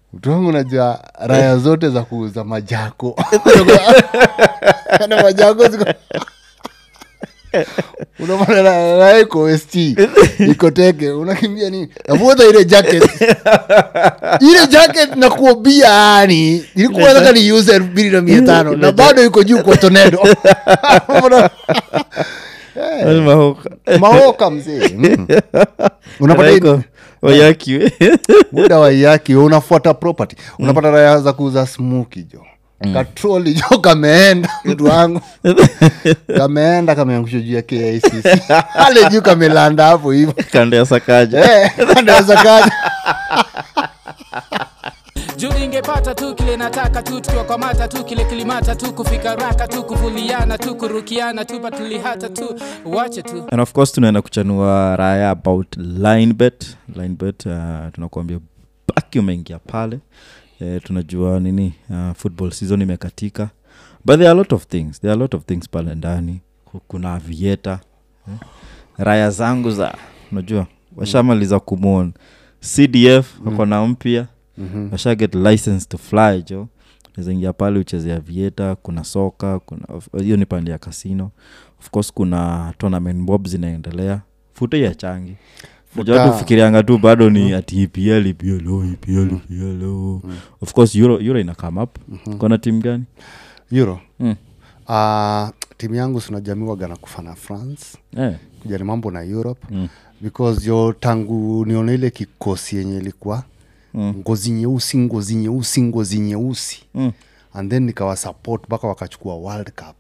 Mtu wangu unajua raya zote za kuuza majako. Na majako ziko unapata raya iko ST iko teke unakimbia nini? Navuta ile jacket. Ile jacket na kuobia yani ilikuwa nataka ni use 2500 na bado iko juu kwa tornado. Mahoka mzee. Unapata wayaki muda wa yaki unafuata property unapata raya za kuuza smoky jo katroli jo kameenda mtu wangu kameangusha juu ya KICC ale juu kamelanda hapo hivyo kando ya Sakaja kando ya Sakaja juu ingepata tu kile nataka tu tukiwa kwa mata tu kile kilimata tu kufika raka tu kuvuliana tu kurukiana tu patulihata tu wache tu. And of course tunaenda kuchanua raya about Linebet tunakuambia baki umeingia pale tunajua nini football season imekatika but there are a lot of things pale ndani kuna aviator raya zangu za unajua washamaliza kumwona CDF wako na mpya washa get license to fly jo nazingia pale ucheze aviator kuna soka kuna hiyo ni pande ya casino of course kuna tournament bob zinaendelea futa ya changi unajua tufikirianga tu bado ni ati EPL of course Euro ina come up kuna timu gani Euro timu yangu tunajamiwa gana kufana France kujani mambo na Europe because yo tangu nione ile kikosi yenye ilikuwa ngozi nyeusi and then nikawa support baka wakachukua World Cup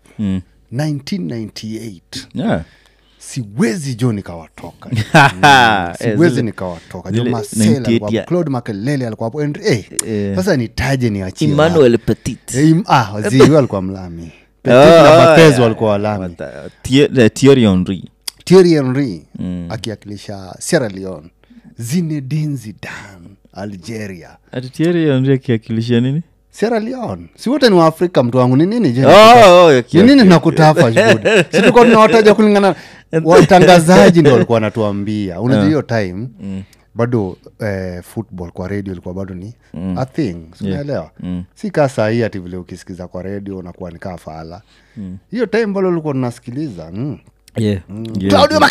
1998 siwezi jo nikawatoka siwezi nikawatoka jo Marcel kwa Claude Makélélé alikuwa hapo sasa nitaje niachie Emmanuel Petit waziri alikuwa mlami Petit na Batezo walikuwa walami Thierry Henry akiakilisha Sierra Leone Zinedine Zidane Algeria Thierry Henry akiakilisha nini Sierra Leone si wote ni wa Afrika mtu wangu ni nini je nini nakutafa juhudi si tuko tunawataja kulingana watangazaji ndio walikuwa wanatuambia unajua hiyo time bado football kwa radio ilikuwa bado ni a thing unaelewa si kama saa hii ati vile ukisikiza kwa radio unakuwa ni kama fala hiyo time bado ulikuwa unasikiliza Claudio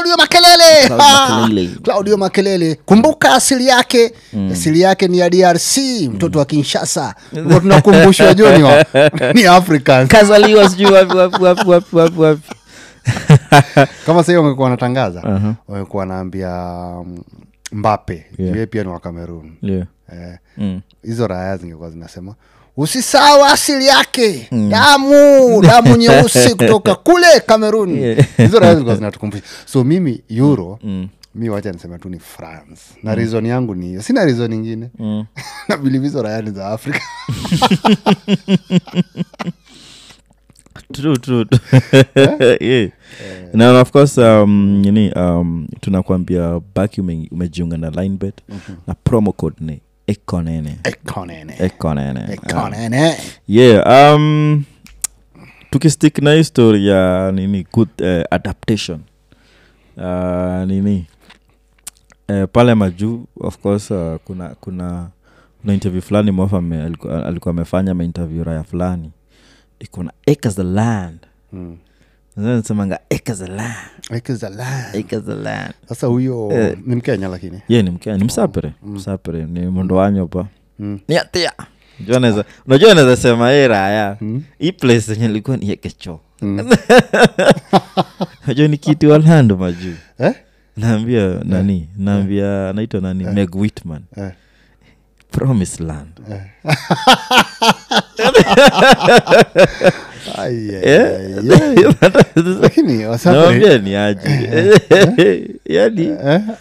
Makélélé kumbuka asili yake ni ya DRC mtoto wa Kinshasa ndio tunakumbushwa joni ni African kazaliwa sijui wapi kama sasa wangekuwa wanatangaza wangekuwa wanaambia Mbappe yeye pia ni wa Cameroon hizo raya zingekuwa zinasema usisahau asili yake damu nyeusi kutoka kule Cameroon hizo raya zingekuwa zinatukumbusha so mimi Euro mimi wacha nisema tu ni France na reason yangu ni sina reason nyingine na bilivizo raya ni za Afrika true now of course tunakuambia baki umejiunga na Linebet na promo code ni Ekonene tukistick na history ya nini good adaptation pale majuu of course kuna interview fulani mwafa alikuwa amefanya interview raya fulani iko na acres the land Nsemanga acres the land sasa huyo ni Mkenya lakini ni Mkenya ni msapere ni mondo wanyo pa ni atia unajua naweza sema raya hii place yenye ilikuwa ni Ekecho unajua ni kitu walando majuu naambia naambia anaitwa nani Meg Whitman Promised Land lakini naambia ni aje yani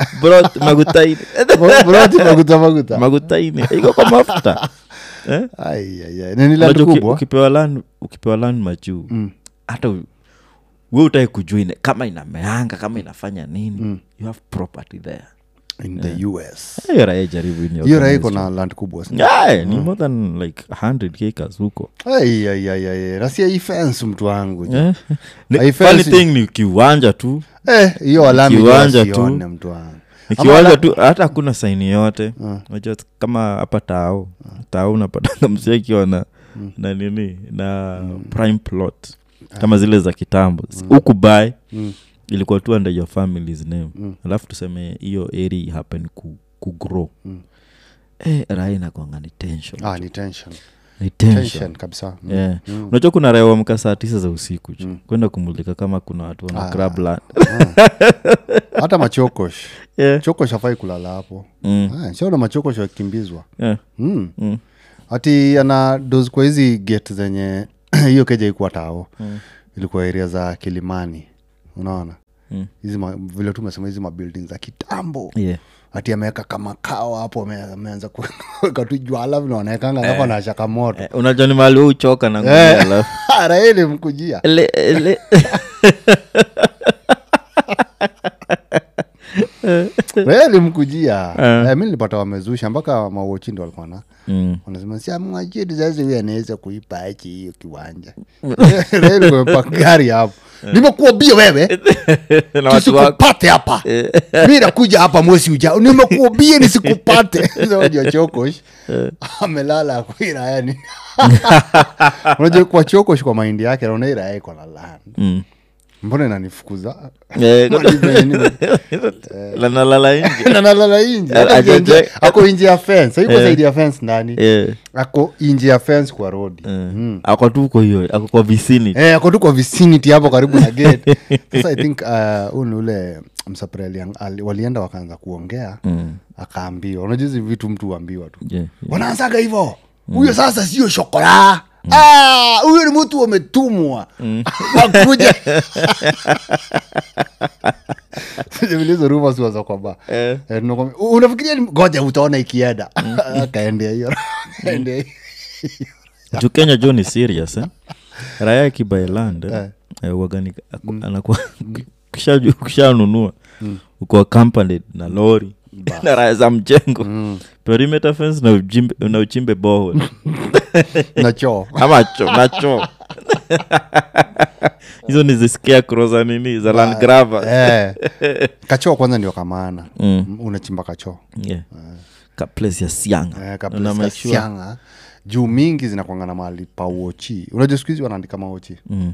magutaini iko kwa mafuta nani la kubwa ukipewa land majuu hata wewe utai kujua kama inameanga kama inafanya nini you have property there in the US hiyo raia iko na land kubwa ni more than like 100 acres huko rasia hii fence mtu wangu funny thing ni kiwanja tu hiyo alama kiwanja tu mtu wangu Nikiwaza tu hata hakuna saini yote. Unajua kama hapa tao unapata msee akiwa na nini na prime plot kama zile za kitambo. Huku buy ilikuwa tu under your family's name. Alafu tuseme hiyo area happen ku grow. Raina kwanga ni tension. Ni tension kabisa. Unajua kuna raia amka saa 9 za usiku kwenda kumulika kama kuna watu wana grab land. Hata machokosh. Chokosh hafai kulala hapo. Sio na machokosh wakimbizwa. Ati ana doze kwa hizi gate zenye hiyo keja ilikuwa tao. Ilikuwa area za Kilimani. Unaona? Hizi vile tumesema hizi buildings za kitambo. Ati ameweka kama kawa hapo ameanza kuweka tu jwala vile wanaekanga hapo na shaka moto. Unajua ni mahali uchoka na ngunia alafu. Raeli mkujia. Raeli mkujia. Mimi nilipata wamezusha mpaka mawochi ndo walikuwa na. Wanasema si amwajidi sasa yeye anaweza kuipa achi hiyo kiwanja. Raeli kwa gari hapo. Nimekuambia wewe tusikupate hapa. Mimi nakuja hapa mwezi ujao. Nimekuambia nisikupate. Unajua Chokosh amelala kwa yani. Unajua kwa Chokosh kwa mahindi yake anaona ila yake na land. Mbona inanifukuza? Nalala nje. Ako nje ya fence. Hapo zaidi ya fence ndani. Ako nje ya fence kwa road. Ako tu kwa hiyo, ako kwa vicinity. Ako tu kwa vicinity hapo karibu na gate. Sasa I think ule msapreli walienda wakaanza kuongea, akaambiwa. Unajua hizo vitu mtu huambiwa tu. Wanaanzaga hivyo. Huyo sasa sio shokola. Huyo ni mtu umetumwa. Akuja. Hizo rumors wazo kwamba unafikiria ngoja utaona ikienda. Kaende hiyo. Kenya John ni serious Raya Kibailand waganika anakuwa kishanunua uko accompanied na lori na raya za mjengo perimeter fence na uchimbe borehole na choo na choo hizo ni zisikia croza nini za Land Grabber kachoo kwanza ndio kamaana unachimba kachoo ka place ya Sianga na make sure Sianga juu mingi zinakuanga na mahali pa uochi. Unajua siku hizi wanaandika maochi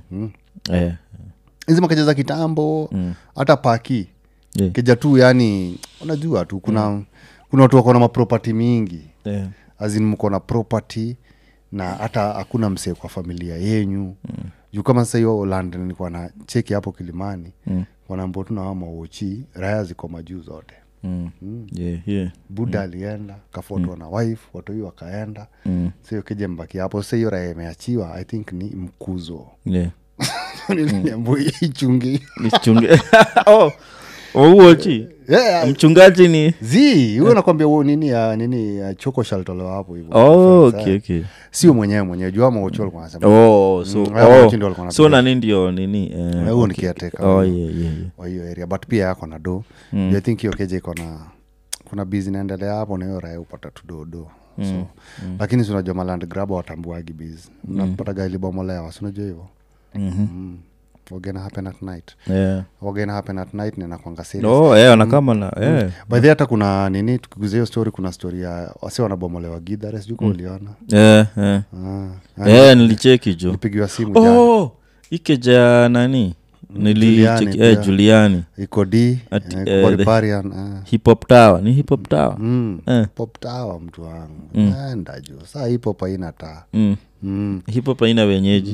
hizi makaja za kitambo hata paki keja tu yani unajua tu kuna watu wako na maproperty mingi azin mko na property na hata hakuna msee kwa familia yenyu juu kama sasa hiyo London nilikuwa na cheki hapo Kilimani wanaambia tuna hao maochi raya ziko majuu zote Buda alienda kafuatwa na wife watu hiyo wakaenda sio keje mbaki hapo sasa hiyo raya imeachiwa I think ni mkuzo niliambiwa ichungi uochi mchungaji ni huyo nakwambia nini choko shaltolewa hapo hivyo okay sio mwenyewe jua maochi walikuwa wanasema so na ndio nini huyo ni kiateka hiyo area but pia yako na do I think hiyo keje kuna busy naendelea hapo na hiyo raya upata tudodo so lakini unajua Land Grabber watambuagi busy unapata gali bomolewa unajua hivyo wagena happen at night wagena happen at night na nakwanga serious wanakama na by the hata kuna nini tukiguza hiyo story kuna story ya wase wanabomolewa Gidare sijui kwa uliona nilicheki jo nipigiwa simu jana ikeja nani nilicheki Juliani iko D Barbarian hip hop tower ni hip hop tower pop tower mtu wangu nenda jo saa hip hop haina taa hip hop haina wenyeji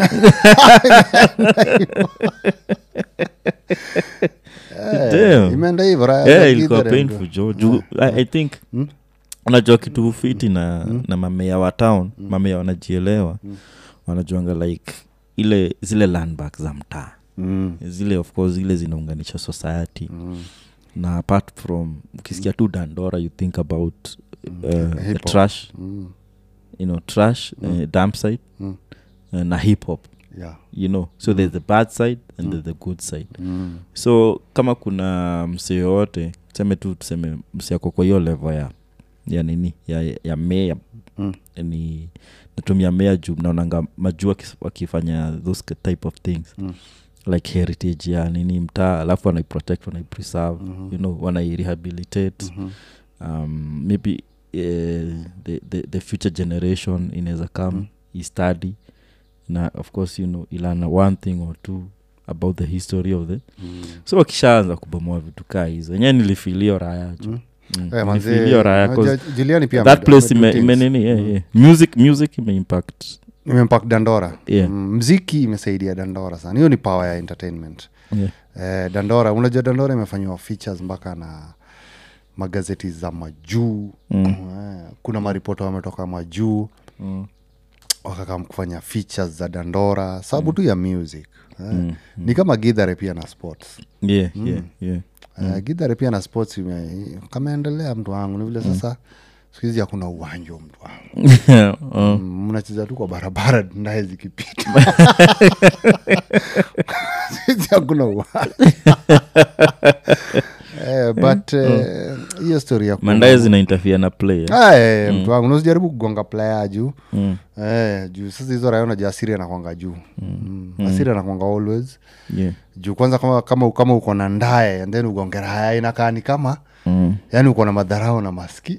imeenda hivyo raya ilikuwa painful jo I think unajua kitu fiti na mamea wa town mamea wanajielewa wanajuanga like zile landmarks za mtaa zile of course zile zinaunganisha society na apart from ukisikia tu Dandora you think about trash trash dump site na hip hop so there's the bad side and there's the good side so kama kuna msee yote tuseme msee yako kwa hiyo level ya nini ya mayor ni natumia mayor juu naonanga majua wakifanya those type of things like heritage ya nini mtaa, alafu wanaiprotect, wanaipreserve, you know, wanairehabilitate. Maybe the future generation inaweza come study na of course, you know, ilana one thing or two about the history of the so wakishaanza kubomoa vitu kaa hizo yenyewe nilifilio raya nilifilio raya Juliani pia that place nini music impact Dandora. Mziki imesaidia Dandora sana. Hiyo ni power ya entertainment. Dandora, unajua Dandora imefanywa features mpaka na magazeti za majuu. Kuna maripota wametoka majuu. Wakakam kufanya features za Dandora sababu tu ya music. Ni kama Githare pia na sports. Githare pia na sports kama endelea mtu wangu. Ni vile sasa siku hizi hakuna uwanja mtu wangu. Mnacheza tu kwa barabara ndaye zikipita. Siku hakuna uwanja. But hiyo story ya mandaye zina interfere na player. Mtu wangu usijaribu kugonga player juu. Juu sasa hizo rayona jasiri anakuanga juu. Asiri anakuanga always. Juu kwanza kama uko na ndaye and then ugongera haya inakaa ni kama yani uko na madharau na maski.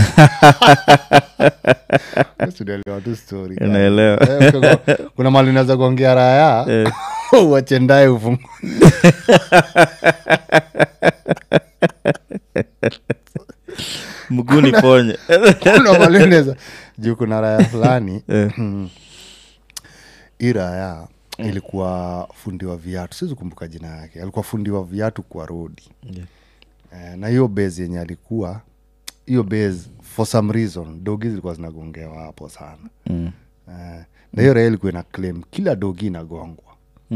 Usielewa tu story. Unaelewa. Kuna mali unaweza gongea raya. Uache ndaye ufungu. Mguni ponye. Kuna mali unaweza juu kuna raya fulani. Raya ilikuwa fundi wa viatu. Siwezi kumbuka jina yake. Alikuwa fundi wa viatu kwa road. Na hiyo base yenye alikuwa, hiyo base for some reason dogi zilikuwa zinagongewa hapo sana. Na hiyo raya ilikuwa ina claim kila dogi inagongwa.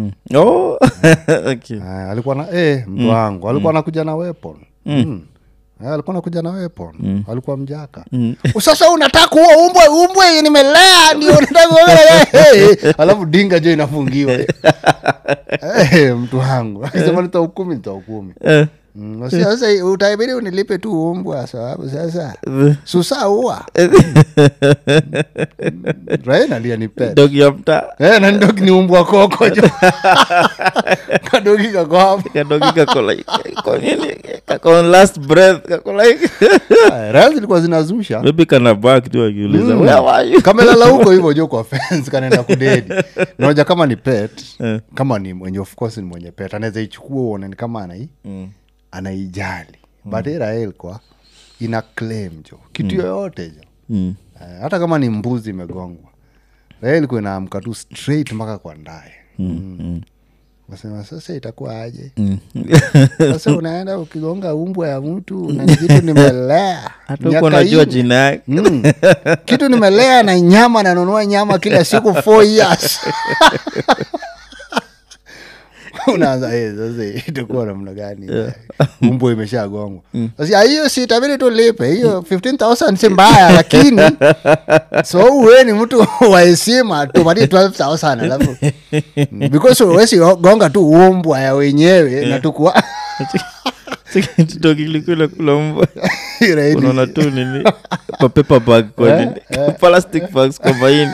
Okay. Alikuwa na mtu wangu alikuwa anakuja na weapon. Alikuwa anakuja na weapon. Alikuwa mjaka. Sasa unataka kuua umbwe nimelea ndio unataka alafu dinga je inafungiwa. Mtu wangu akisema nitahukumu. Sasa utaibidi unilipe tu umbwa sababu sasa susaua. Raina ndia nipe. Dogi ya mta. Na dogi ni umbwa koko jo. Kadogi kako hapo. Kadogi kako like kwa nini? Kako last breath kako like. Raia zilikuwa zinazusha. Maybe kana back tu akiuliza where are you? Kama lala huko hivyo jo kwa fence kanaenda kudedi. Unaona kama ni pet, kama ni mwenye of course ni mwenye pet anaweza ichukua uone ni kama anaijali. But Rael kwa ina claim jo kitu yoyote jo. Hata kama ni mbuzi imegongwa. Rael kwa inaamka tu straight mpaka kwa ndaye. Wasema sasa itakuwa aje? Sasa unaenda ukigonga umbwa ya mtu na kitu nimelea. Hata uko unajua jina yake. Kitu nimelea na nyama na nunua nyama kila siku 4 years. Unaanza sasa itakuwa namna gani? Umbwa imeshagongwa. Sasa hiyo si itabidi tu lipe. Hiyo 15,000 si mbaya lakini so wewe ni mtu wa heshima tupatie 12,000 alafu because wewe gonga tu umbwa ya wenyewe na tukua Dogi likula kula mbwa. Unaona tu nini? Kwa paper bag kwa nini? Plastic bags kwa maini.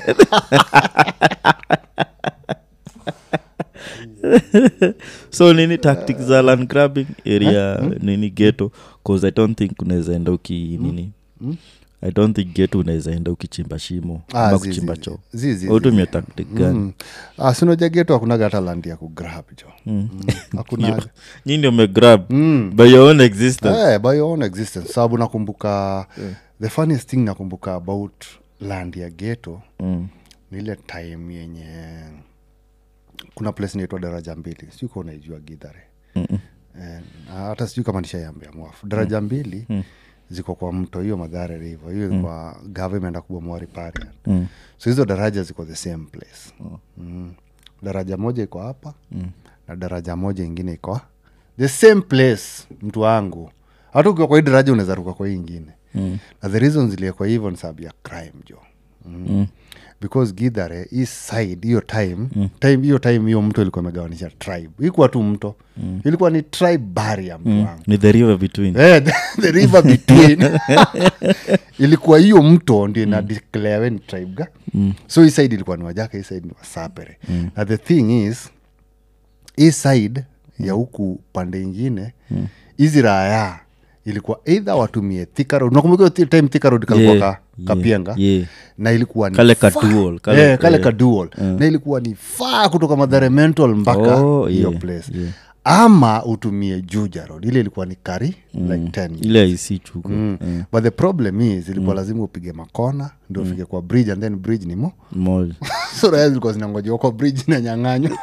So nini tactics za land grabbing area nini ghetto cause I don't think unaweza enda nini I don't think ghetto unaweza enda ukichimba shimo ama kuchimba choo. Utumia tactic gani? Sinoja ghetto hakuna hata land ya kugrab jo. Hakuna. Nyinyi ndio umegrab by your own existence. By your own existence. Sababu nakumbuka the funniest thing nakumbuka about land ya ghetto ni ile time yenye kuna place inaitwa Daraja 2. Sio kwa unaijua Githare. Hata sio kama nishaiambia mwafu. Daraja 2 ziko kwa mto hiyo Mathare River. Hiyo kwa government akubomoa riparian. So hizo daraja ziko the same place. Daraja moja iko hapa na daraja moja nyingine iko the same place mtu wangu. Hata ukiwa kwa hii daraja unaweza ruka kwa hii nyingine. Na the reason zile kwa hivyo ni sababu ya crime jo. Because Githare is side hiyo time hiyo mto ilikuwa imegawanisha tribe. Ilikuwa tu mto. Ilikuwa ni tribe barrier mtu wangu. Ni the river between. The river between. Ilikuwa hiyo mto ndio ina declare ni tribe ga. So hii side ilikuwa ni Wajaka, hii side ni Wasapere. And the thing is hii side ya huku pande ingine hizi raya ilikuwa either watumie Thika Road. Unakumbuka time Thika Road kalikuwa Kapienga na ilikuwa ni kale kadual kale kadual na ilikuwa ni far kutoka Mathare Mental mpaka hiyo place ama utumie Juja Road. Ile ilikuwa ni kari like 10 ile isichuko but the problem is ilikuwa lazima upige makona ndio ufike kwa bridge and then bridge ni moja so raya zilikuwa zinangoja kwa bridge na nyang'anyo.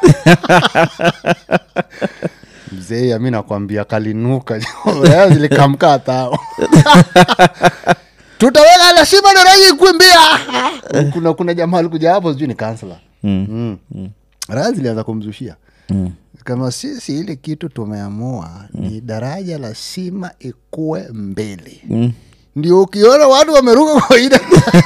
Mzee mimi nakwambia kalinuka raya zilikamka tao. Tutaweka lazima ndo raya kuimbia. Kuna jamaa alikuja hapo sijui ni counselor. Raya zilianza kumzushia. Kama sisi ile kitu tumeamua ni daraja la sima ikue mbele. Ndio ukiona watu wameruka kwa ida.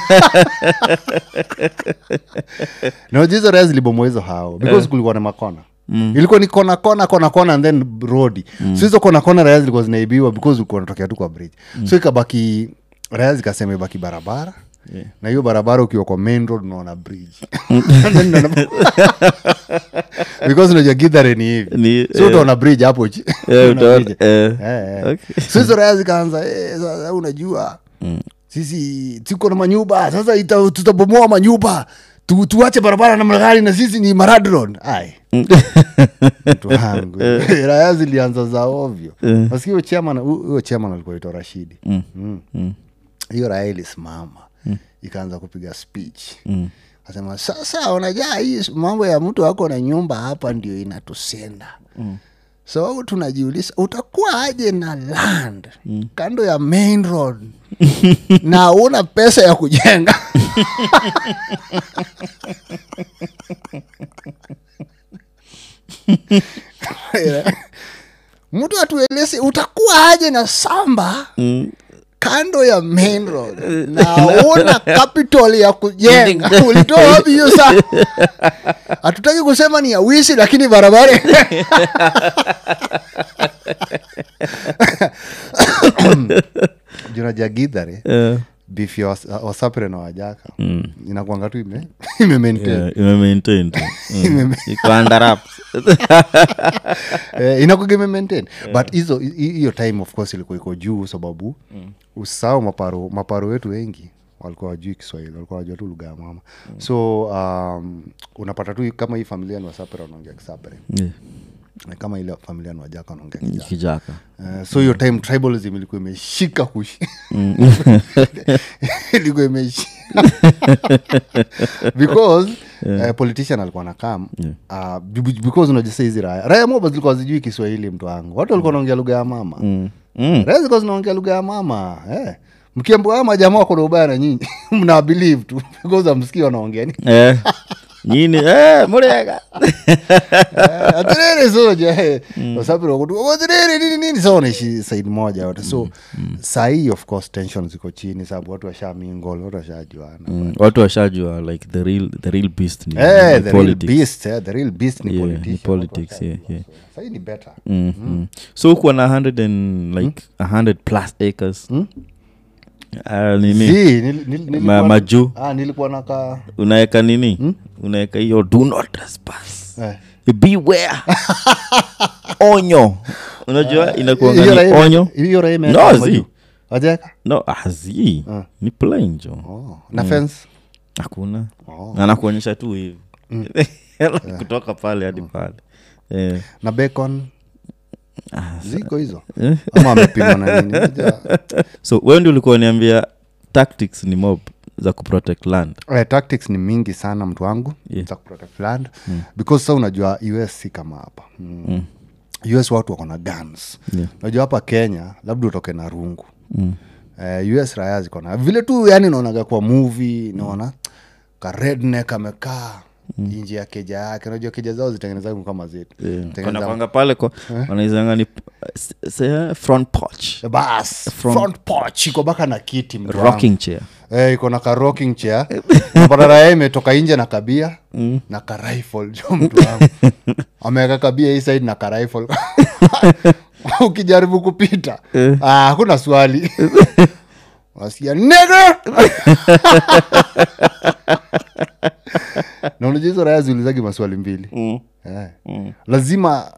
Na jizo raya zilibomoezo hao because kulikuwa na makona. Ilikuwa ni kona and then road. So hizo kona raya zilikuwa zinaibiwa because ulikuwa unatokea tu kwa bridge. So ikabaki raya zikasema ibaki barabara. Na hiyo barabara ukiwa kwa main road unaona bridge. Because unajua Githare ni hivi. So utaona bridge hapo. So hizo raya zikaanza sasa unajua sisi tuko na manyumba sasa tutabomoa manyumba tuache barabara na magari na sisi ni Maradron. Ai. Mtu wangu. Raya zilianza za ovyo. Masikio chairman alikuwa ito Rashidi. Hiyo raya ilisimama. Ikaanza kupiga speech. Akasema sasa unajua hii mambo ya mtu wako na nyumba hapa ndio inatusenda. So tunajiuliza utakuwa aje na land kando ya main road na una pesa ya kujenga. Mtu atueleze utakuwa aje na samba kando ya main road na una capital ya kujenga. Ulitoa wapi hiyo saa? Hatutaki kusema ni ya wizi lakini barabara. Juna Githare beef ya Wasapere na Wajaka inakuanga tu ime-maintain iko under wraps. Inakuwa ime-maintain but hiyo time of course ilikuwa iko juu sababu usao maparo wetu wengi walikuwa wajui Kiswahili, walikuwa wajua tu lugha ya mama. So unapata tu kama hii familia ni Wasapere wanaongea Kisapere. Kama ile familia ni Wajaka wanaongea Kijaka. So your time tribalism ilikuwa imeshika ilikuwa imeshika because politician alikuwa anakam because unajua hizi raya moba zilikuwa zijui Kiswahili mtu wangu. Watu walikuwa wanaongea lugha ya mama. Raya zilikuwa zinaongea lugha ya mama. Mkiambiwa kama jamaa wako na ubaya na nyinyi mna believe tu because amsikia wanaongea nini. Nini murega atere soja Wasapere wako nini so ni side moja wote. So sai of course tension ziko chini sababu watu washamingle, watu washajuana, watu washajua like the real beast ni politics. The real beast ni politics. Sai ni better. So uko na 100 plus acres. Maju nilikuwa naka unaeka nini? Unaeka hiyo do not trespass. Beware. Onyo. Unajua inakuwa ngani onyo? Hiyo raia no, Ajeka? No, ni plain jo. Na fence? Hakuna. Anakuonyesha tu hivi. Kutoka pale hadi pale. Na bacon? Ziko hizo. Ama amepima na nini? So wewe ndio ulikuwa niambia tactics ni mob za kuprotect land. Tactics ni mingi sana mtu wangu za kuprotect land because sasa unajua US si kama hapa. US watu wako na guns. Unajua hapa Kenya labda utoke na rungu. US raya ziko na vile tu yani naonaga kwa movie naona ka redneck amekaa nje ya keja yake. Unajua keja zao zitengenezwa kama zetu. Kuna panga pale kwa wanaizanga ni front porch. Bas front porch iko baka na kiti rocking chair. Iko na ka rocking chair. Badala yake imetoka nje na kabia na ka rifle jo mtu wangu. Ameweka kabia hii side na ka rifle. Ukijaribu kupita hakuna swali. Wasikia nigger. Na unajua hizo raya ziulizagi maswali mbili. Lazima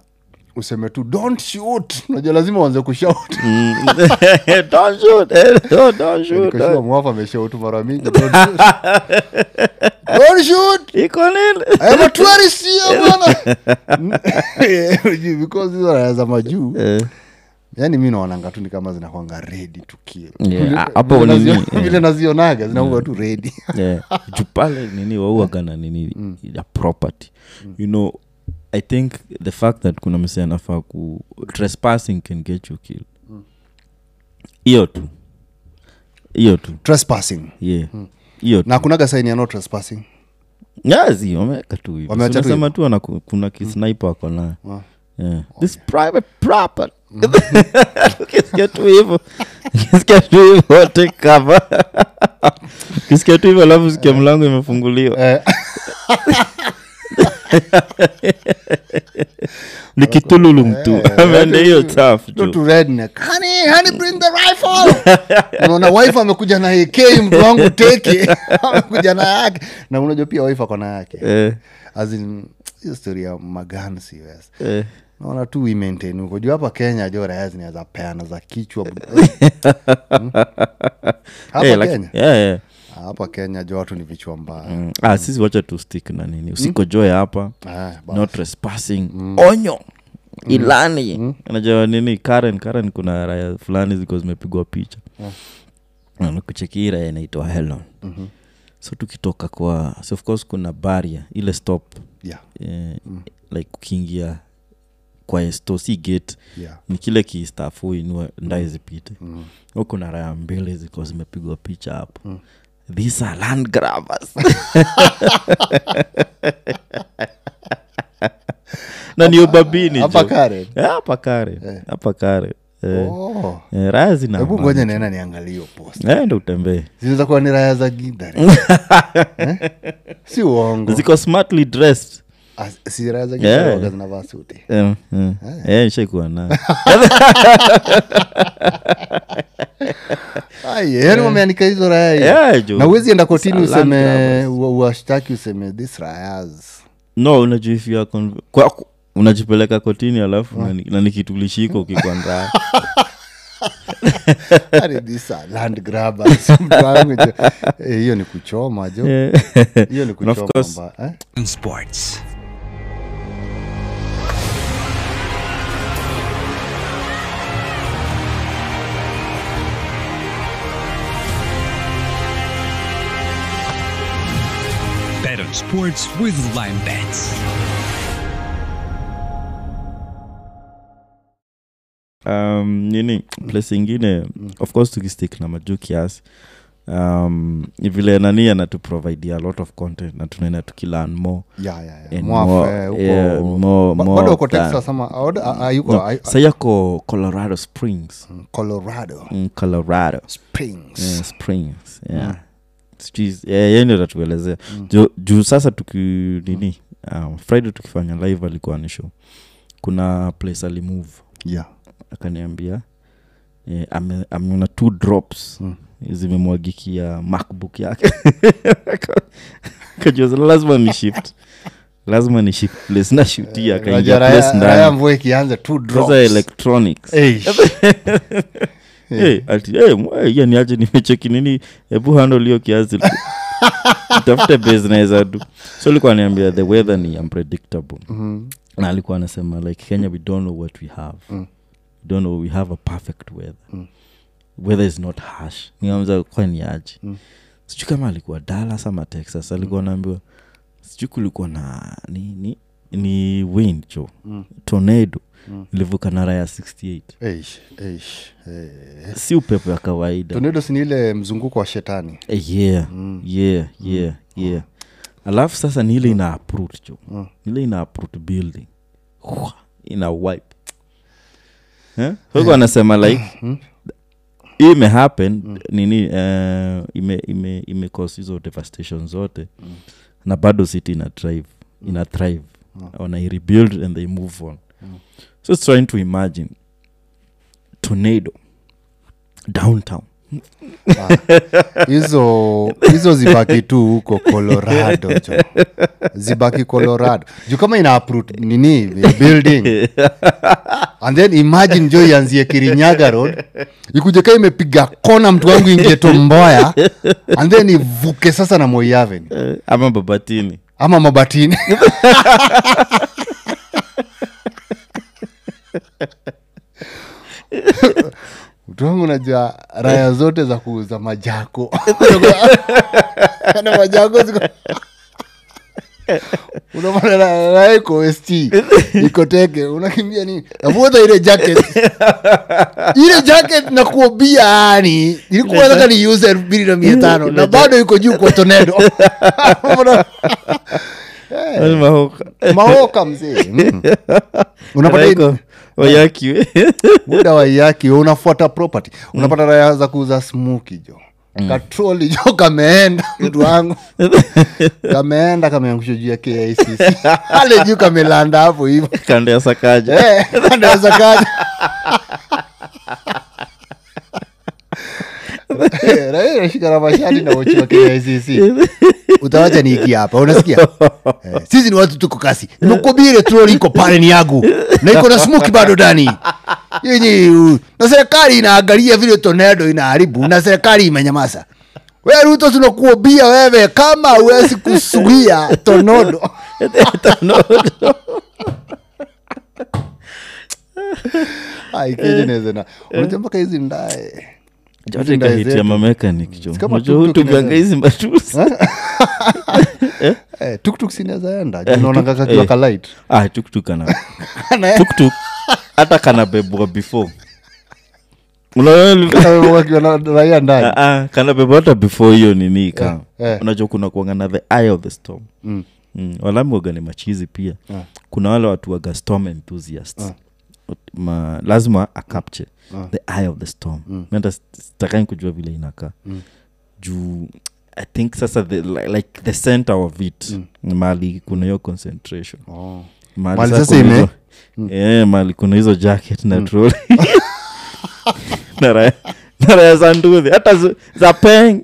useme tu don't shoot. Unajua lazima uanze kushout. Don't shoot. Don't shoot. Nikashua mwafa ameshout mara mingi. Don't shoot. Don't shoot. Iko nini? I am a tourist here bwana. Because hizo raya za majuu. Yaani mimi naonanga tu ni kama zinakuanga ready to kill. Hapo nini? Vile nazionaga zinakuwa tu ready. Jupale nini wauaga na nini ya property. You know, I think the fact that kuna msee anafaa ku trespassing can get you killed. Hiyo tu. Trespassing. Yeah. Hiyo. Na kunaga sign ya no trespassing. Yazi wameka tu hivyo. Wanasema tu ana kuna kisniper ako na. Yeah. This private property. Kisikia tu hivyo. Take cover. Kisikia tu hivyo alafu sikia mlango imefunguliwa. Ni kitululu mtu. Ameenda hiyo tough. To redneck. Honey bring the rifle. Unaona wife amekuja na AK mtu wangu take. Amekuja na yake. Na unajua pia wife ako na yake. As in history ya magani serious. Naona tu we maintain. Unajua hapa Kenya jo raya zinaweza peana za kichwa. Hapa Kenya. Yeah. Hapa Kenya jo watu ni vichwa mbaya. Sisi wacha tu stick na nini. Usikojoe hapa. Not trespassing. Onyo. Ilani. Unajua nini Karen kuna raya fulani ziko zimepigwa picha. Na kucheki raya inaitwa Helen. So tukitoka kwa so of course kuna barrier ile stop. Yeah. Like kukiingia kwa stosi gate. Yeah. Ni kile kistafu inua ndai zipite. Huko na raya mbele ziko zimepigwa picha hapo. These are land grabbers. Na ni ubabini hapa Karen. Hapa Karen. Raya zina. Hebu ngoja nena niangalie hiyo post. Ndio utembee. Zinaweza kuwa ni raya za Gidari. Si uongo. Ziko smartly dressed. Si raya za Gidari zinavaa suti. Nishaikuwa na. Yaani wameandika hizo raya. Na uwezi enda kotini useme uwashtaki useme this rayas. No, unajua if you are unajipeleka kotini alafu na nikitulishika ukikwanda. These are land grabbers. Hiyo ni kuchoma jo. Hiyo ni kuchoma sports. Bet on sports with Lime Bets. Nini place ingine of course tukistick na majuu kiasi. Vile nani ana to provide a lot of content na tunaenda tukilearn more. More bado uko Texas ama yuko sasa yako Colorado Springs. Colorado Springs. Springs. Yeah. Yeye ndio atatuelezea. Juu sasa nini Friday tukifanya live alikuwa ni show. Kuna place alimove. Yeah. Akaniambia ameona 2 drops zimemwagikia MacBook yake. Kajoza lazima ni shift place na shootia kaingia place ndani. Raya mvue kianza 2 drops. Sasa electronics. Yani aje nimecheki nini hebu handle hiyo kiasi. Tafute business adu. So alikuwa ananiambia the weather ni unpredictable. Na alikuwa anasema like Kenya we don't know what we have. Don't know we have a perfect weather. Weather is not harsh. Niamza kwa ni aje. Sijui kama alikuwa Dallas ama Texas alikuwa anaambiwa sijui kulikuwa na ni wind jo. Tornado ilivuka na raya 68. Si upepo ya kawaida. Tornado si ile mzunguko wa shetani. Yeah. Alafu sasa ni ile ina uproot jo. Ile ina uproot building. Ina wipe. So anasema like ime happen nini ime cause hizo devastation zote na bado city ina thrive wana rebuild and they move on. So it's trying to imagine tornado downtown hizo zibaki tu huko Colorado jo. Zibaki Colorado juu kama ina uproot nini building and then imagine jo ianzie Kirinyaga Road ikuje kama imepiga kona mtu wangu ingie Tomboya and then ivuke sasa na Moi Avenue ama Mabatini Utuangu unajua raya zote za kuuza majako. Na majako ziko. Unaona raya iko ST. Iko teke. Unakimbia nini? Navuta ile jacket. Ile jacket na kuobia yani. Ilikuwa nataka ni use 2500 na bado iko juu kwa tornado. Mahoka mzee. Unapata iko Wayaki muda wayaki unafuata property unapata raya za kuuza smoky jo katroli jo kameenda mtu wangu kameangusha juu ya KICC ale juu kamelanda hapo hivyo kando ya Sakaja kando ya Sakaja raya shika na mashati na uchi wa KICC utawacha niki hapa unasikia sisi ni watu tuko kasi nimekubiri troli iko pale ni yangu na iko na smoke bado ndani yenye na serikali inaangalia vile tornado inaharibu na serikali imenyamaza wewe Ruto tunakuobia wewe kama huwezi kusuia tornado Kenya na unajua mpaka hizi ndaye jote kahiti ya mamekanik jo unajua tuganga hizi mbatusi tuktuk sinaweza enda unaona kaka kiwa ka light tuktuk tuktuk hata kana bebwa before unaona kiwa na raia ndani kana bebwa hata before hiyo nini kama unajua kuna kuangana the eye of the storm walamu wagani machizi pia kuna wale watu waga storm enthusiasts lazima capture the eye of the storm menda stakani kujua vile inakaa juu I think sasa like the center of it mali kuna hiyo concentration mali sasa ime mali kuna hizo jacket na trolley na raya sanduzi hata za peng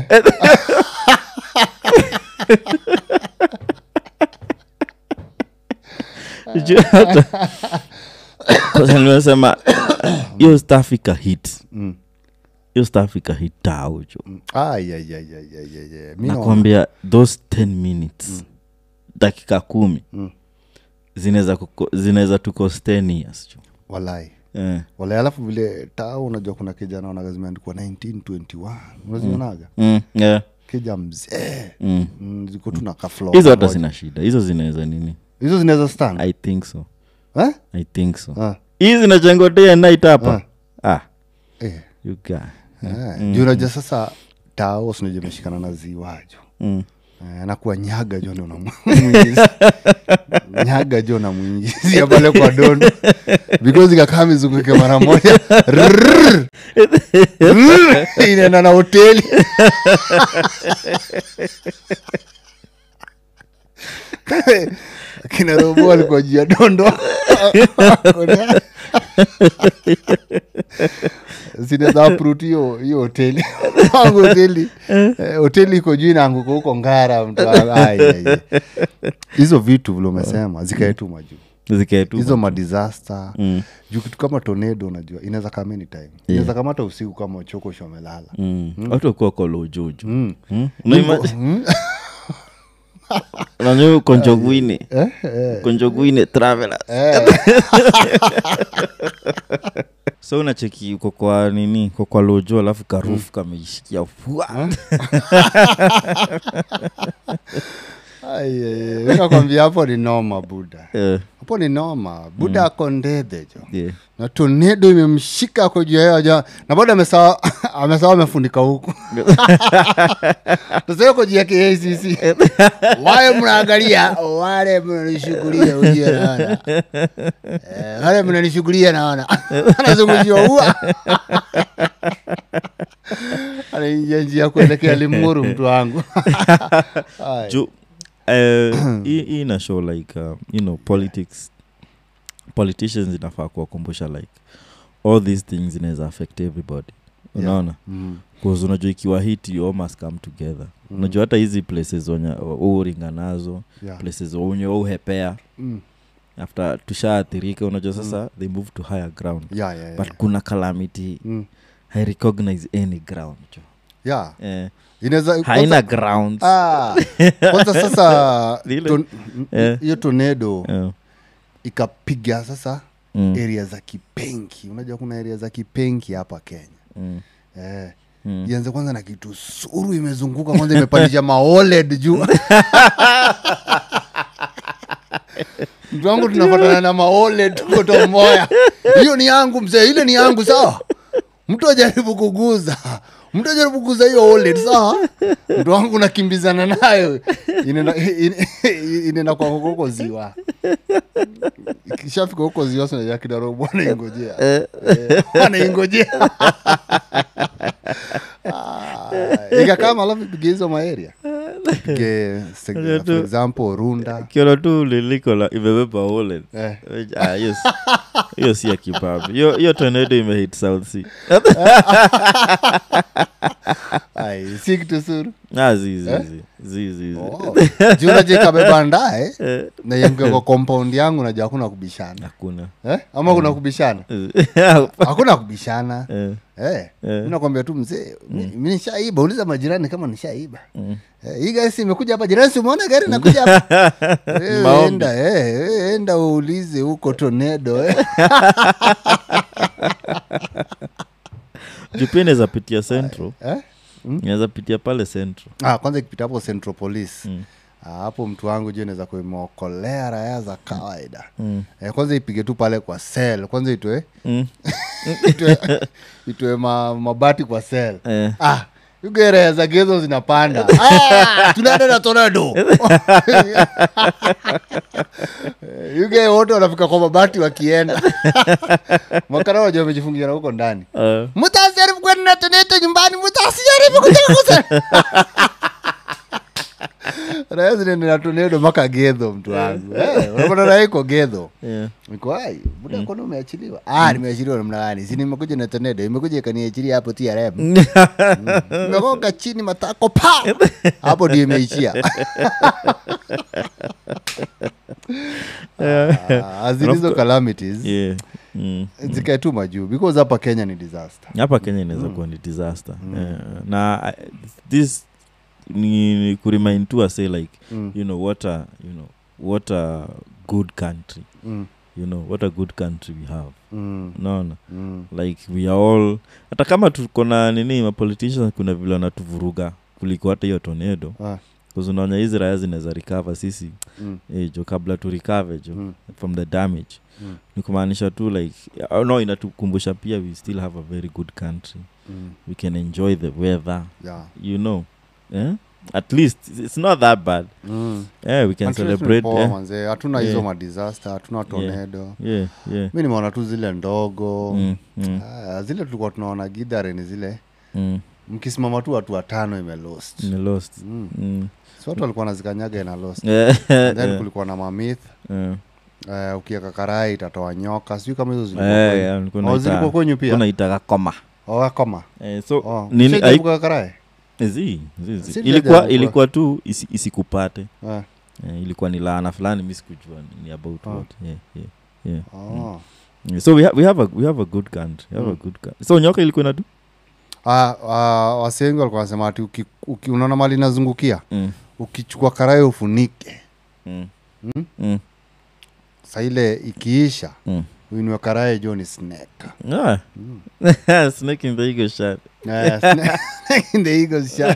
kwa nimesema hiyo stuff hit hiyo stuff hit tao jo nakwambia those 10 minutes dakika 10 zinaweza tuko 10 years jo walai wale alafu vile tao unajua kuna kijana wanagazimeandikwa 1921 unazionaga kija mzee ziko tuna ka flow hizo hata zina shida hizo zinaweza nini hizo zinaweza stand I think so hizi zinajengwa day and night hapa you guy juu unajua sasa tao sinaje meshikana na ziwajo anakuwa nyaga jo na mwingizi nyaga jo na mwingizi ya pale kwa dondo because ikakami zunguke mara moja inaenda na hoteli kina robo alikuwa jia dondo zinaweza uproot hiyo hoteli hoteli iko juu na anguko huko Ngara mtu hizo vitu vile umesema zikae tu majuu hizo ma disaster juu kitu kama tornado unajua inaweza kama any time inaweza kama hata usiku kama choko shomelala watu kwa kolojojo unajua konjoguine travelers so unacheki uko kwa nini kwa lojo alafu karufu kameishikia nakwambia hapo ni noma buda hapo ni noma buda akondede jo na tornado imemshika kwa juu yao na bado amesahau amefunika huko sasa yuko juu yake ACC wale mnaangalia wale mnanishughulia uje naona wale mnanishughulia naona anazungumziwa huwa anaingia kuelekea Limuru mtu wangu in a show like politicians inafaa kuwakumbusha like all these things inaweza affect everybody unaona because unajua ikiwa hit you all must come together. Unajua hata hizi places uringa nazo places unyo uhepea after tushaathirika unajua sasa they move to higher ground. But kuna calamity I recognize any ground inaweza haina grounds. Kwanza sasa hiyo tornado ikapiga sasa area za Kipenki. Unajua kuna area za Kipenki hapa Kenya. Ianze kwanza na kitu suru imezunguka kwanza imepandisha maoled juu. Mtu wangu tunafuatana na maoled kuto moya. Hiyo ni yangu mzee, ile ni yangu sawa. Mtu ajaribu kuguza hiyo OLED sawa. Mtu wangu nakimbizana nayo. Inaenda kwa huko ziwa. Ikishafika huko ziwa sana ya Kidaro bwana ingojea. Bwana ingojea. Ikakama alafu pigizo maeria. For example Runda. Kiona tu liliko la imebeba OLED. Yes. Hiyo si ya kibabu. Hiyo tornado imehit South Sea. Ai, sikitu suru. Zizi. Juna jeka bebandae na yangu kwa compound yangu na hakuna kubishana. Hakuna. Ama kuna kubishana? Hakuna kubishana. Mimi nakwambia tu mzee, mimi nishaiba, uliza majirani kama nishaiba. Hii gari imekuja hapa jirani, umeona gari inakuja hapa. Enda uulize huko tornado. Jupine za pitia Central. Inaweza pitia pale Central. Kwanza ikipita hapo Central Police. Hapo mtu wangu je anaweza kuimokolea raia za kawaida. Kwanza ipige tu pale kwa cell. Kwanza itoe mabati kwa cell. Yugere za gezo zinapanda. Tunaenda na tornado. Yugere wote wanafika kwa mabati wakienda. Makara wajua wamejifungia na huko ndani. Mtasijaribu kwenda na tornado nyumbani, mtasijaribu kuja kusa. Raya zinaenda na tornado maka gedho mtu wangu. Unapata raya iko gedho. Niko hai, muda kono umeachiliwa. Nimeachiliwa namna gani? Si nimekuja na tornado, imekuja ikaniachilia hapo TRM. Nimegonga chini matako pa. Hapo ndio imeishia. Azilizo calamities. Zikae tu majuu because hapa Kenya ni disaster. Hapa Kenya inaweza kuwa ni disaster. Na this ni kuremind to us say like you know what a good country what a good country we have. No like we are all hata kama tuko na nini ma politicians kuna vile wanatuvuruga kuliko hata hiyo tornado because unaona hizi raia zinaweza recover sisi jo kabla tu recover from the damage. Ni kumaanisha tu like no inatukumbusha pia we still have a very good country. We can enjoy the weather. At least it's not that bad. We can celebrate. Hatuna hizo ma disaster, hatuna tornado. Mimi nimeona tu zile ndogo. Zile tulikuwa tunaona Gidare ni zile. Mkisimama tu watu watano imelost. So watu walikuwa nazikanyaga na lost. Then kulikuwa na mamith. Ukiweka karai itatoa nyoka. Sio kama hizo zilikuwa. Zilikuwa kwenyu pia. Kuna itaka koma. Koma. So nini aibuka karai? Ilikuwa tu isikupate. Ilikuwa ni laana fulani mimi sikujua ni about what. So we have a good country. So nyoka ilikuwa na tu wasengi walikuwa wanasema ati unaona mali inazungukia ukichukua karai ufunike. Sasa ile ikiisha uinue karai jo ni snake. Snake in the eagle shot. Snake in the eagle shot.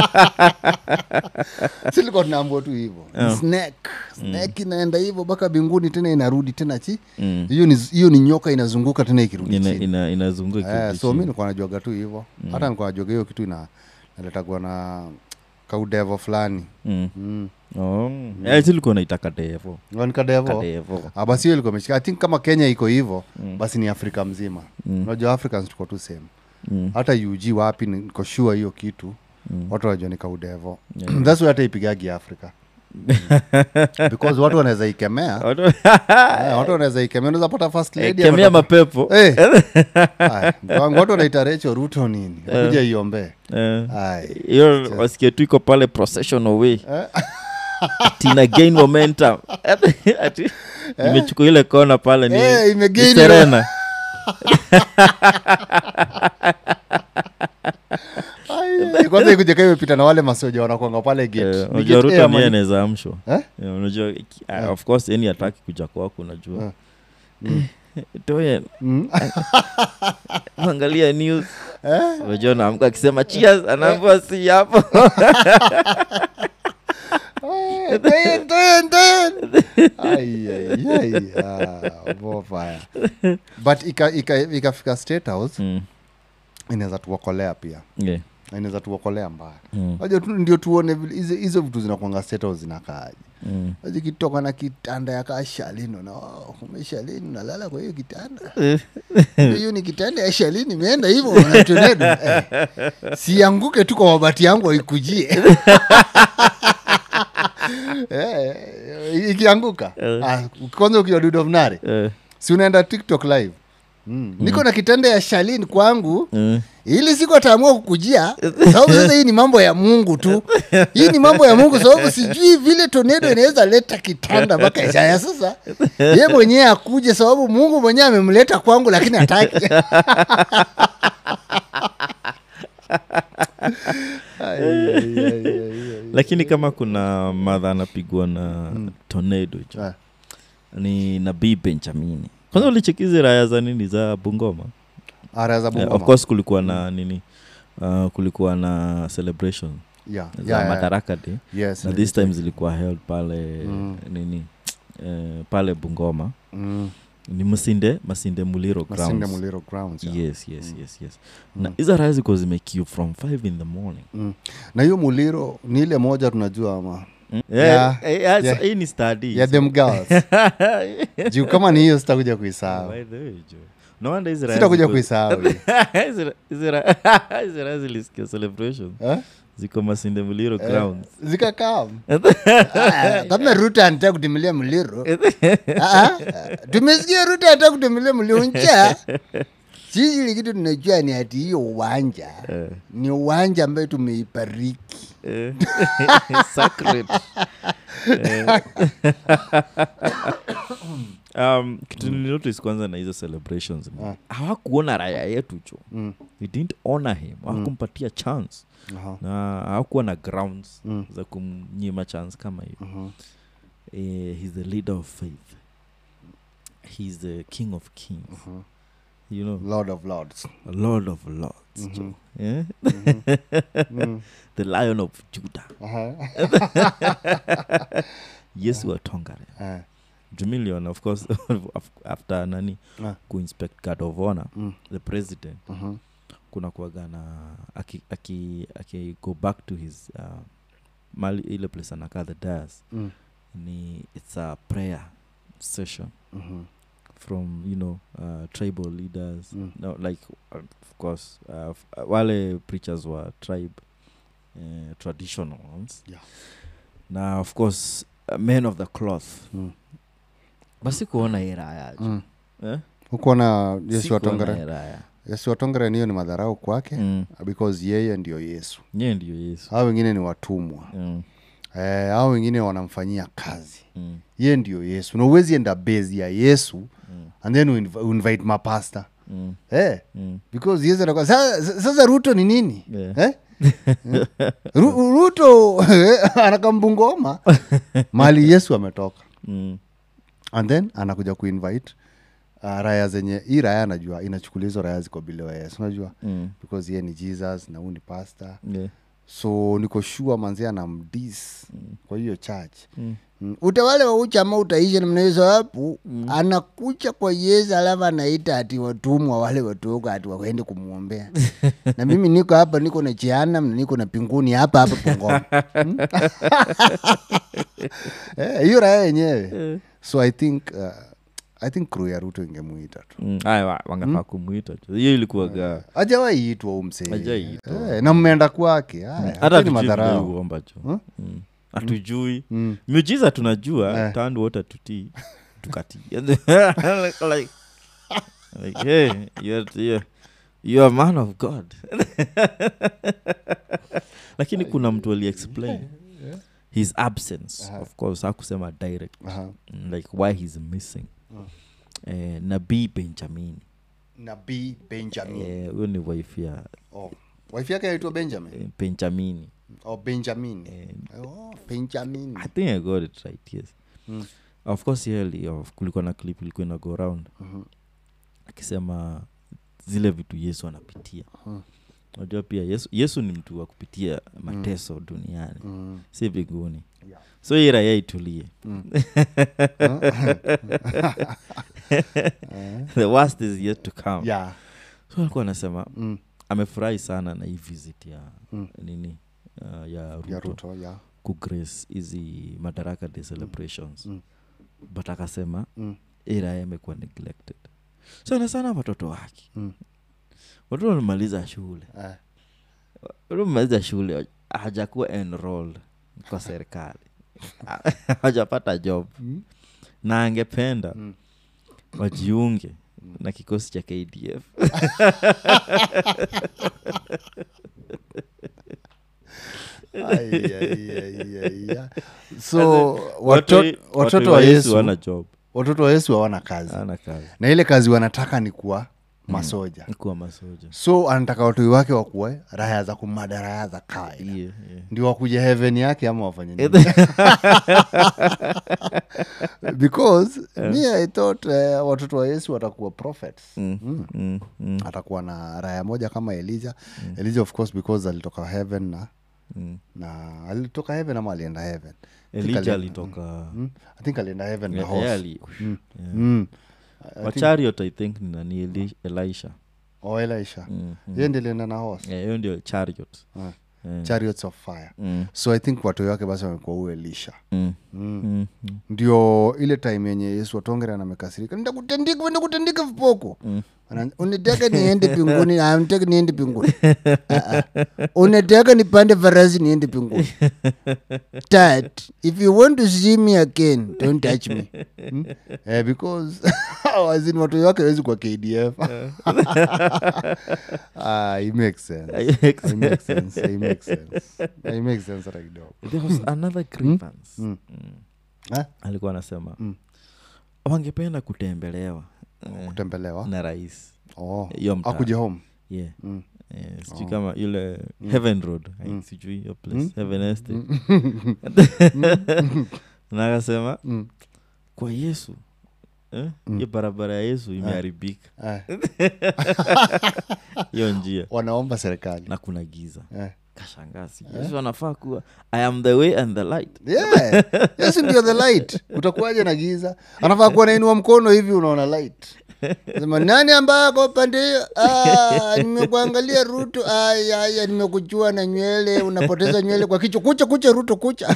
Silikuwa tunaambiwa tu hivyo. Snake inaenda hivyo mpaka binguni tena inarudi tena chi. Hiyo ni nyoka inazunguka tena ikirudi chini. Inazunguka. So mimi nilikuwa najuaga tu hivyo. Hata nilikuwa najuaga hiyo kitu inaletagwa na kaudevo fulani. Ilikuwa naitaka devo. Kadevo. Basi hiyo ilikuwa imeshika. I think kama Kenya iko hivyo, basi ni Afrika mzima. Unajua Africans tuko tu same. Hata UG wapi niko sure hiyo kitu. Watu wanajua ni kaudevo. That's why hata ipigagi Afrika. Because watu wanaweza ikemea. Watu wanaweza ikemea, unaweza pata first lady kemea mapepo. Watu wanaita Rachel Ruto nini? Kuja iombe. Hiyo wasikie tu iko pale processional way. Tina gain momentum. Imechukua ile kona pale ni Serena. Kwanza ikuje kama imepita na wale masoja wanakuanga pale gate. Unajua Ruto ni anaweza amshwa. Unajua of course any attack kuja kwako unajua. Toe. Angalia news. Unajua naamka akisema cheers anaambiwa si hapo. But ikafika State House inaweza tuokolea pia. Inaweza tuokolea mbaya. Unajua ndio tuone hizo vitu zinakuanga State House zinakaaje. Unajua kitoka na kitanda ya Kashalino na umeshalini nalala kwa hiyo kitanda. Hiyo ni kitanda ya Shalini imeenda hivyo na tornado. Sianguke tu kwa mabati yangu ikujie. Ikianguka kwanza ukiwa Dude of Nare si unaenda TikTok live niko na kitanda ya Shalini kwangu ili siko taamua kukujia sababu sasa hii ni mambo ya Mungu tu. Hii ni mambo ya Mungu sababu sijui vile tornado inaweza leta kitanda mpaka Isaya. Sasa yeye mwenyewe akuje sababu Mungu mwenyewe amemleta kwangu lakini hataki. Lakini kama kuna madha anapigwa na tornado ni Nabii Benjamin. Kwanza ulichekiza raya za nini za Bungoma? Raya za Bungoma. Of course kulikuwa na nini? Kulikuwa na celebration. Za Madaraka Day. Yes. Na this time zilikuwa held pale nini? Pale Bungoma. Ni Masinde Muliro grounds. Masinde Muliro grounds. Yes. Na hizo raya ziko zimequeue from 5 in the morning. Na hiyo Muliro ni ile moja tunajua ama. Hii ni study. Yeah, them girls. Juu kama ni hiyo sitakuja kuisahau. By the way, Joe. No wonder Israel. Sitakuja kuisahau. Israel zilisikia celebration. Ziko Masinde Muliro grounds. Zikakaa. Kama Ruto anataka kutimilia Muliro. Tumesikia Ruto anataka kutimilia Muliro ncha. Sisi kitu tunajua ni ati hiyo uwanja. Ni uwanja ambao tumeibariki. Sacred. Kitu nilinotice kwanza na hizo celebrations. Hawakuona raya yetu cho. They didn't honor him. Hawakumpatia chance. Na hawakuwa na grounds za kumnyima chance kama hiyo. He's the leader of faith. He's the king of kings. You know, Lord of Lords. Lord of Lords. Yeah? The Lion of Judah. Yesu wa Tongare. Jumilion, of course, after nani go inspect guard of honor, the president, kuna kuwaga na aki go back to his mali ile place anakaa the dais. It's a prayer session. From tribal leaders, no, like of course wale preachers were tribe traditional ones. Now of course men of the cloth. Basi kuona iraya. Ukoona Yesu Watongare. Yesu Watongare niyo ni madharau kwake because yeye ndio Yesu. Yeye ndio Yesu. Hao wengine ni watumwa. Hao wengine wanamfanyia kazi. Yeye ndio Yesu. Na uwezi enda base ya Yesu and then invite mapasta. Because Yesu anakuwa sasa Ruto ni nini? Ruto anakambungoma mali Yesu ametoka. And then anakuja kuinvite raya zenye hii raya anajua inachukulizo raya ziko bila Yesu unajua because yeye ni Jesus na huyu ni pastor. So niko sure manzi anamdis kwa hiyo church. Utawale wa uchama utaisha na mnawezo hapo anakucha kwa Yesu alafu anaita ati watumwa wale watoka ati waende kumuombea. Na mimi niko hapa niko na jehanamu na niko na pinguni hapa Bungoma. Hiyo raya yenyewe. So I think crew ya Ruto ingemuita tu. Wangefaa kumuita tu. Hiyo ilikuwa hajawahi itwa umse. Na mmeenda kwake. Hata ni madharau. Hatujui. Miujiza tunajua, turned water to tea. Tukati. like hey, you're a man of God. Lakini kuna mtu ali explain his absence. Of course hakusema direct. Like why he's missing. Nabii Benjamin. Huyo ni wife ya wife yake anaitwa Benjamin. Benjamin. Benjamin. Benjamin. I think I got it right, yes. Of course kulikuwa na clip ilikuwa ina go around. Akisema zile vitu Yesu anapitia. Unajua pia Yesu ni mtu wa kupitia mateso duniani. Si biguni. So ira yeye itulie. The worst is yet to come. So alikuwa anasema amefurahi sana na hii visit ya nini ya Ruto ku grace hizi Madaraka Day celebrations. But akasema ira imekuwa neglected. Sana watoto wake. Watoto walimaliza shule. Walimaliza shule hajakuwa enrolled kwa serikali. Hajapata job. Na angependa wajiunge na kikosi cha KDF. So watoto wa Yesu wana job. Watoto wa Yesu hawana kazi. Na ile kazi wanataka ni kuwa masoja. So anataka watu wake wakuwe raha za kumadara za kai. Ndio wakuje heaven yake ama wafanye nini? Because I thought watoto wa Yesu watakuwa prophets. Atakuwa na raha moja kama Elijah. Elijah of course because alitoka heaven na alitoka heaven ama alienda heaven. Elijah alitoka I think alienda heaven na horse. Chariot I think ni Elisha. Elisha. Yeye ndiye alienda na horse. Yeye ndio chariot. Chariots of fire. So I think watu wake basi wamekuwa huyo Elisha. Ndio ile time yenye Yesu atongera na mekasirika. Nenda kutandika vipoko. Unataka niende pinguni, unataka niende pinguni. Unataka nipande farasi niende pinguni. Dad, if you want to see me again, don't touch me. Because wazini watu wake wezi kwa KDF. It makes sense. It makes sense right now. There was another grievance. Alikuwa anasema wangependa kutembelewa na rais. Akuje home. Sijui kama yule Heaven Road. Sijui your place. Heaven Estate. Na akasema kwa Yesu hiyo barabara ya Yesu imeharibika. Hiyo njia. Wanaomba serikali. Na kuna giza. Kashangazi. Yesu anafaa kuwa I am the way and the light. Yesu ndio the light. Utakuwaje na giza? Anafaa kuwa anainua mkono hivi unaona light. Sema nani ambaye ako pande hiyo? Nimekuangalia Ruto. Nimekujua na nywele, unapoteza nywele kwa kichwa. Kucha Ruto kucha.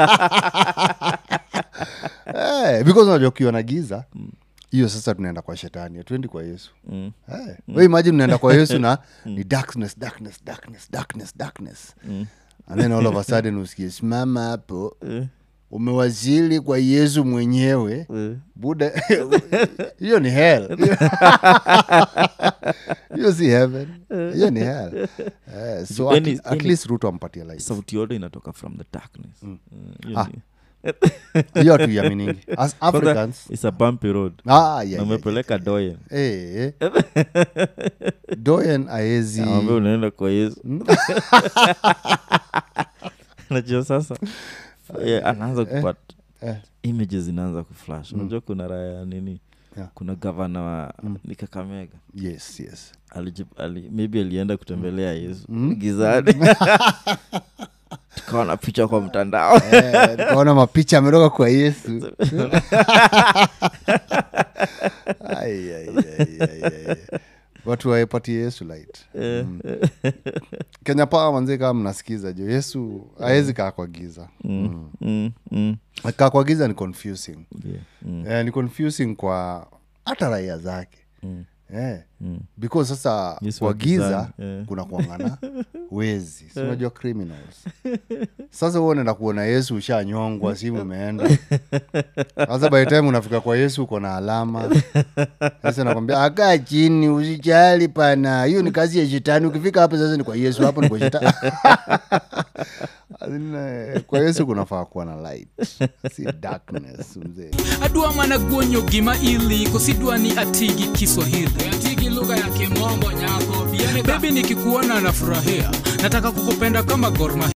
Because unajua ukiona giza, hiyo sasa tunaenda kwa shetani, hatuendi kwa Yesu. Wewe imagine unaenda kwa Yesu na ni darkness. And then all of a sudden usikie simama hapo. Umewazili kwa Yesu mwenyewe. Buda hiyo ni hell. Hiyo si heaven. Hiyo ni hell. So at least Ruto ampatia light. Sauti yote inatoka from the darkness. Hiyo tu yaminingi. As Africans it's a bumpy road. Umepeleka Doyen. Doyen aezi. Ambaye unaenda kwa Yesu. Najua sasa anaanza kupata images zinaanza kuflash. Unajua kuna raya nini? Kuna governor wa Kakamega. Yes. Maybe alienda kutembelea Yesu gizani. Tukaona picha kwa mtandao. Tukaona mapicha ametoka kwa Yesu. Watu waipatie Yesu light. Kenya Power manze kama mnasikiza jo Yesu haezi kaa kwa giza. Kaa kwa giza ni confusing. Ni confusing kwa hata raia zake. Because sasa kwa giza kuna kuangana wezi. Si unajua criminals. Sasa wewe unaenda kuona Yesu ushanyongwa, simu imeenda. Sasa by the time unafika kwa Yesu uko na alama. Sasa nakwambia akaa chini usijali pana. Hiyo ni kazi ya shetani. Ukifika hapo sasa ni kwa Yesu, hapo ni kwa shetani. Kwa Yesu kunafaa kuwa na light, si darkness mzee. Adua mana gonyo gima ili kusidua ni atigi Kiswahili, atigi lugha ya Kimombo nyako. Baby nikikuona nafurahia, nataka kukupenda kama Gor Mahia.